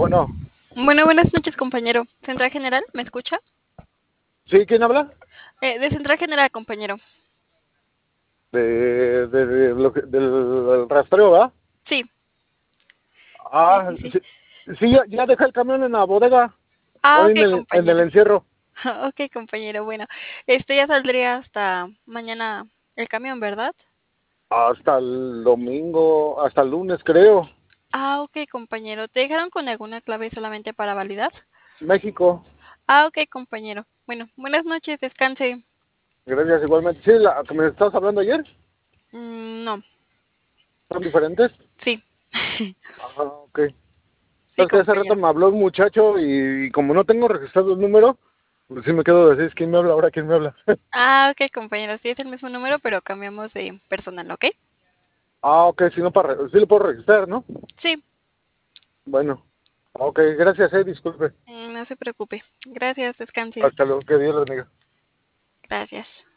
Bueno, Bueno, buenas noches, compañero. ¿Central General? ¿Me escucha? ¿sí? ¿Quién habla? De Central General, compañero. Del rastreo, ¿va? Sí, sí, Ah, sí, sí. sí, sí, ya dejé el camión en la bodega, Ah, hoy ok, en el compañero. encierro. Ok, compañero. Bueno, este ya saldría hasta mañana el camión, ¿verdad? Hasta el domingo, hasta el lunes, creo. Ah, ok, compañero. ¿Te dejaron con alguna clave solamente para validar? México, Ah, ok, compañero. Bueno, buenas noches, descanse. gracias igualmente. Sí, la que me estabas hablando ayer, No, ¿son diferentes? sí. Ajá, ok. Sí, Es que hace rato compañero. me habló un muchacho y como no tengo registrado el número, pues sí me quedo de decir, ¿quién me habla ahora? ¿Quién me habla? Ah, ok, compañero. Sí, es el mismo número, pero cambiamos de personal, ¿ok? Ah, ok, si no, sí lo puedo registrar, ¿no? Sí, Bueno, ok, gracias, disculpe. no se preocupe. Gracias, descanse. Hasta luego, que Dios los bendiga. Gracias.